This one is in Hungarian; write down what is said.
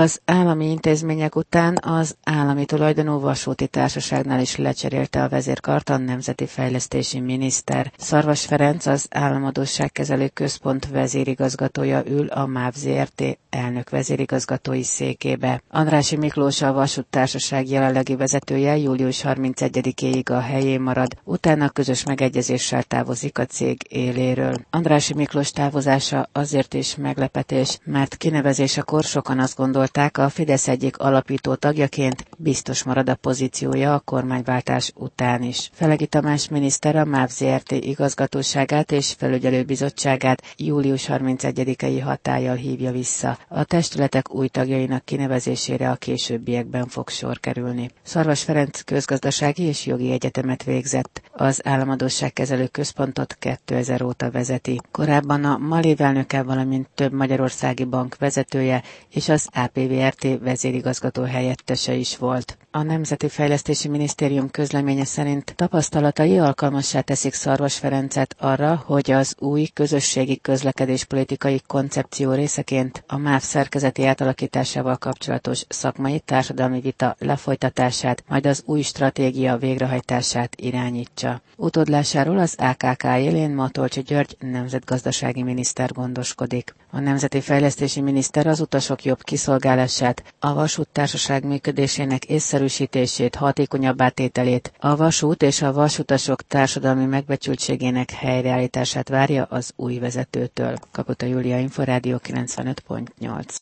Az állami intézmények után az állami tulajdonú vasúti társaságnál is lecserélte a vezérkart a nemzeti fejlesztési miniszter. Szarvas Ferenc, az Államadósságkezelő Központ vezérigazgatója ül a MÁV Zrt. Elnök vezérigazgatói székébe. Andrássy Miklós, a vasúttársaság jelenlegi vezetője július 31-éig a helyén marad, utána közös megegyezéssel távozik a cég éléről. Andrássy Miklós távozása azért is meglepetés, mert kinevezésekor sokan azt gondolták, a Fidesz egyik alapító tagjaként biztos marad a pozíciója a kormányváltás után is. Felegi Tamás miniszter a MÁV Zrt. Igazgatóságát és felügyelőbizottságát július 31-i hatállyal hívja vissza. A testületek új tagjainak kinevezésére a későbbiekben fog sor kerülni. Szarvas Ferenc közgazdasági és jogi egyetemet végzett. Az Államadósságkezelő Központot 2000 óta vezeti. Korábban a MALÉV elnöke, valamint több magyarországi bank vezetője és az APVRT vezérigazgató helyettese is volt. A Nemzeti Fejlesztési Minisztérium közleménye szerint tapasztalatai alkalmassá teszik Szarvas Ferencet arra, hogy az új közösségi közlekedéspolitikai koncepció részeként a MÁV szerkezeti átalakításával kapcsolatos szakmai társadalmi vita lefolytatását, majd az új stratégia végrehajtását irányítsa. Utódlásáról az AKK élén Matolcsy György nemzetgazdasági miniszter gondoskodik. A Nemzeti Fejlesztési Miniszter az utasok jobb kiszolgálását, a vasúttársaság működésének észszerűsítését, hatékonyabbá tételét, a vasút és a vasutasok társadalmi megbecsültségének helyreállítását várja az új vezetőtől. Kapota Júlia, Inforádió 95.8.